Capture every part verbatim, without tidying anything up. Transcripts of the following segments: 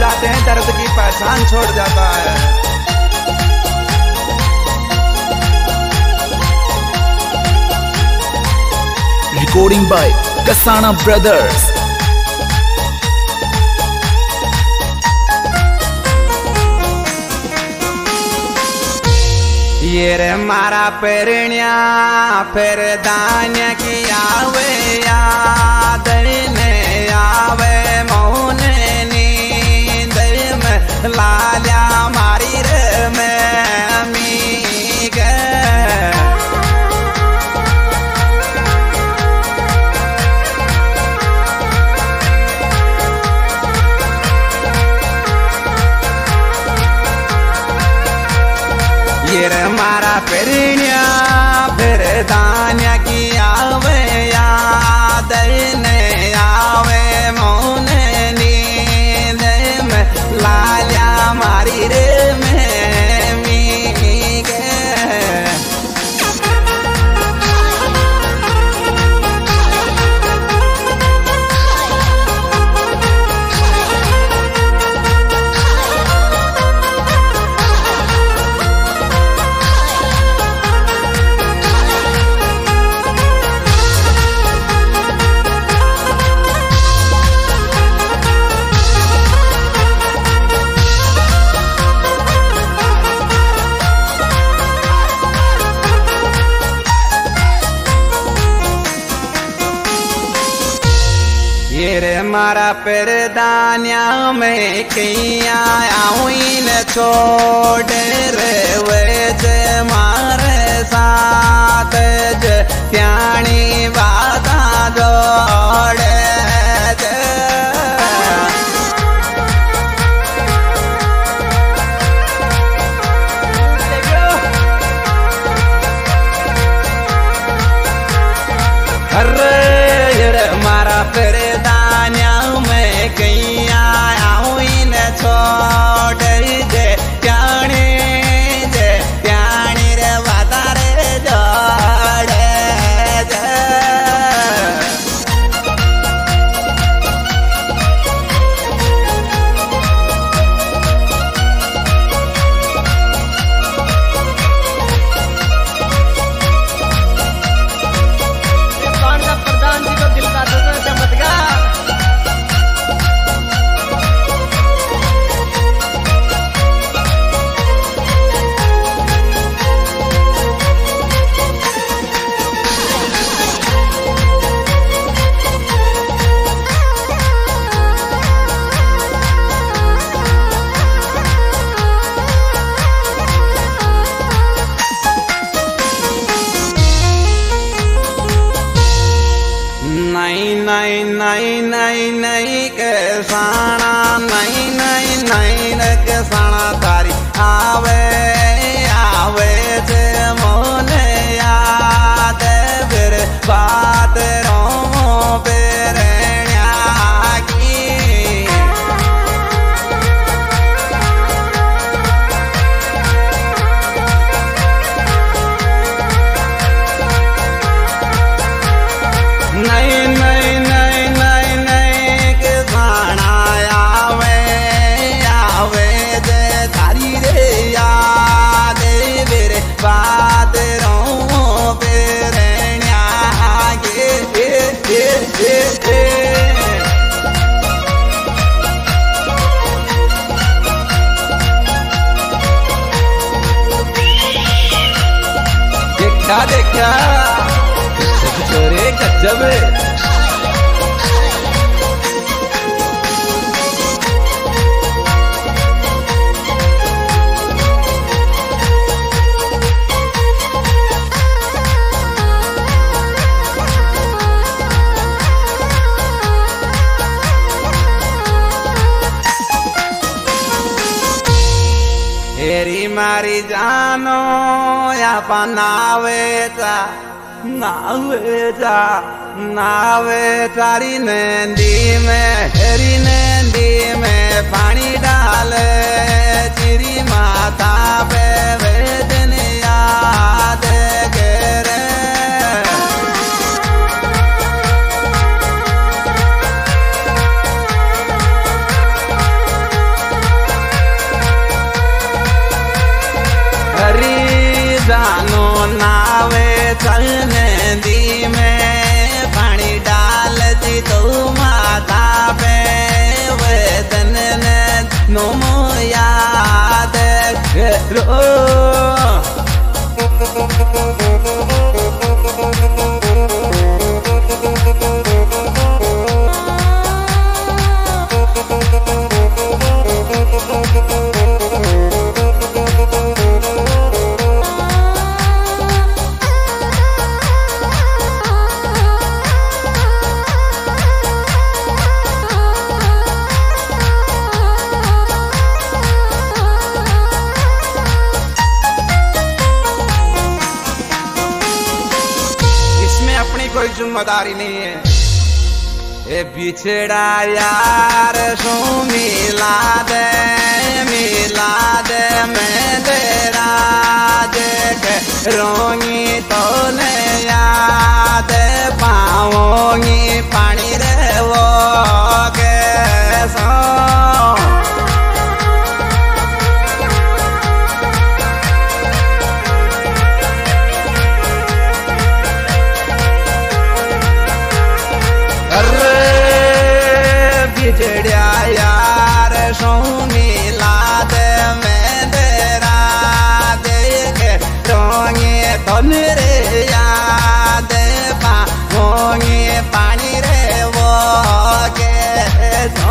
जाते हैं दर्द की पहचान छोड़ जाता है। Recording by Kasana Brothers. ये रे मारा पेरण्या फिर दान्य की आवे याद ने आवे मौन नींद में लाल्या मारी रे मैं मी गे ये रे मारा पेरण्या फिर दान्या की आवे याद ने आवे मौन नींद में लाल्या मारी रे मैं मी गे ये रे मारा परदान्या में कैया आउन छोड़ रे वेज मारे साथ ज प्याणी वादा जोड़े मारा परदान्या में कैया आउन छोड़ दे प्याणी दे प्याणी रे वादा रे जोड़े नहीं नहीं नहीं नहीं नहीं के साना नहीं नहीं नहीं के साना तारी आवे आवे जे मोने याद फिर बात रो पेरण्या की नहीं नहीं नहीं नहीं नहीं के खाना आवे आवे जे थारी रे याद मेरे बात रो पेरण्या गे ए ए ए ए देखा देखा छोरे गजब हेरी मारी जानो या पनावे ता नावे जा नावे तारी नंदी में हेरी नंदी में पानी डाल चिरी माता पे वेदन याद करे मेरी कोई जिम्मेदारी नहीं है। ए बिछड़ा यार सो मिला दे मिला दे मैं तेरा देख रोंगी तो ने याद पाऊंगी पानी रे वो कैसा बिछड़िया यार सो मिला दे मैं तेरा देख रोंगे तो मेरे याद पाऊंगी पानी रे वो कैसो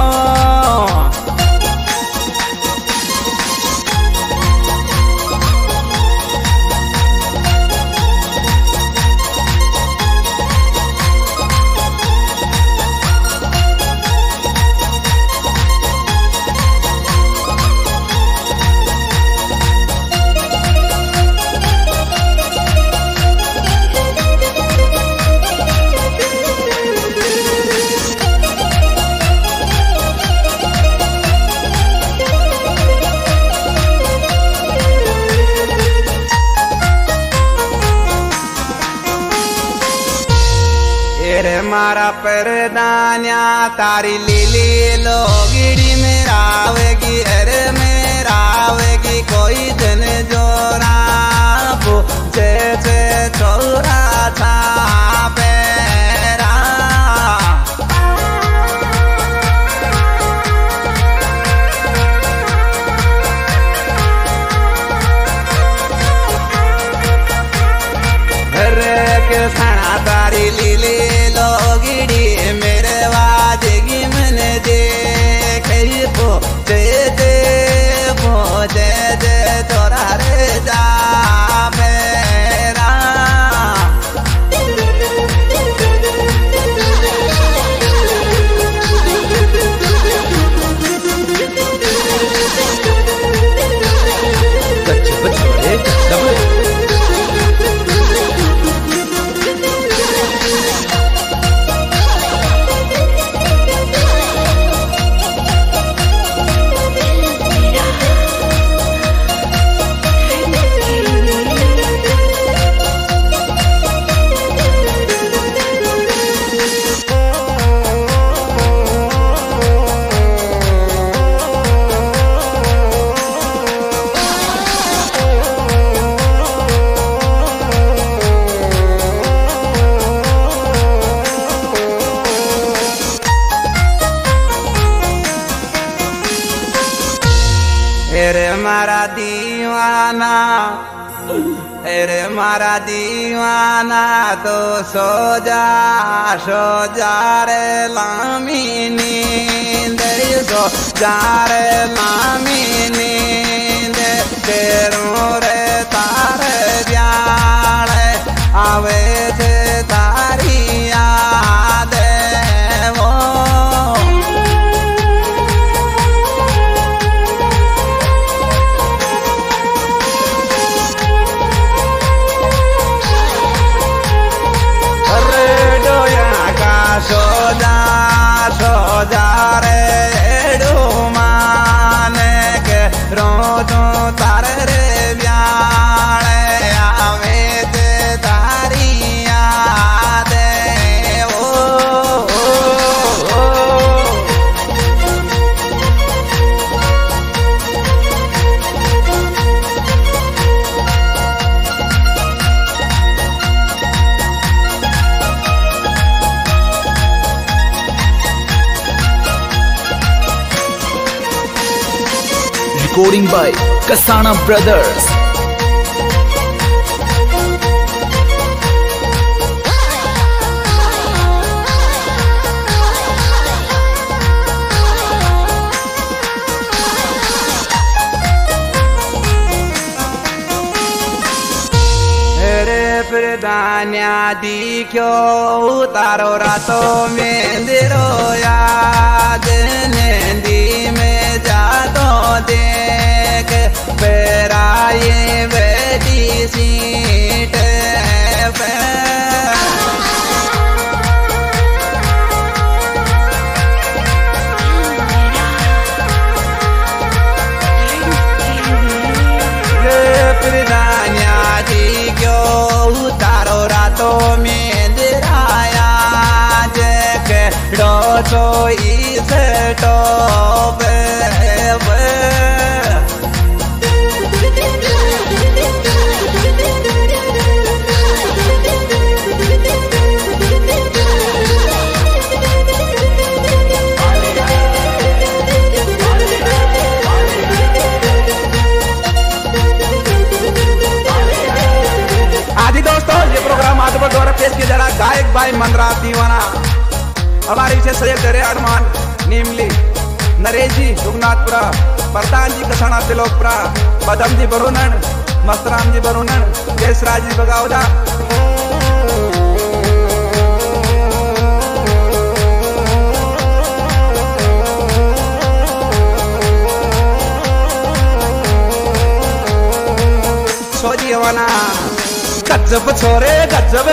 रे मारा परदान्या तारी लीली लोगिड़ी में रावेगी अरे में रावेगी कोई दिन जोरा पूछे से छोरा था पेरा रे के खाना तारी लीली मेरे वादगी मन देख दे दे दे दे तोरा रे जा मेरा बच्चे बच्चे डबल अरे मारा दीवाना अरे मारा दीवाना तो सो जा सो जा रे लामी नींद सो जा रे लामी नींद तेरो रे तार ब्याल आवे थे तारी याद वो सोजा सोजा रे डूमाने के रोजो तारे रे ब्याले आवे ते तारी याद ओ, ओ, ओ। Recording by Kasana Brothers. प्रदान्या दिख्यो तारो रातो में दिरो याद नंदी में जातो देख पेराये बेटी सीट पे तो मेंदराया जे डोचो इस टॉप द्वारा पेश किया जा रहा गायक भाई मनराज दीवाना। हमारे इसे सहयोग करे अरमान नीमली, नरेश जी दुगनाथपुरा, प्रधान जी कसाना तिलोकपुरा, पदम जी बरुनन, मस्तराम जी बरुनन, जयसराज जी बगावदा। सोजी हवाना गजब छोरे गजब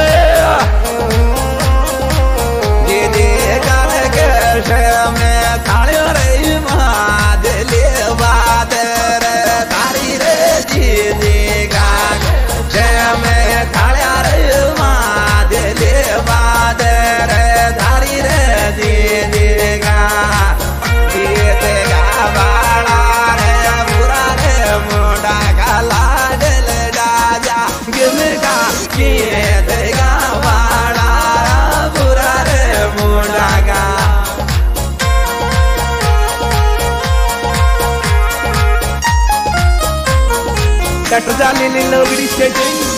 ये देखा के में खाने रे मादले बात रे तारी रे जी देखा के में खाने रे मादले बात रे तारी रे जी देखा ये देखा बाड़ा रे बुरा रे मुंडा का लाडल राजा गिरगा किए देगा वाड़ा बुरा रे मुंडागा। कट जाली लोगड़ी स्टेजिंग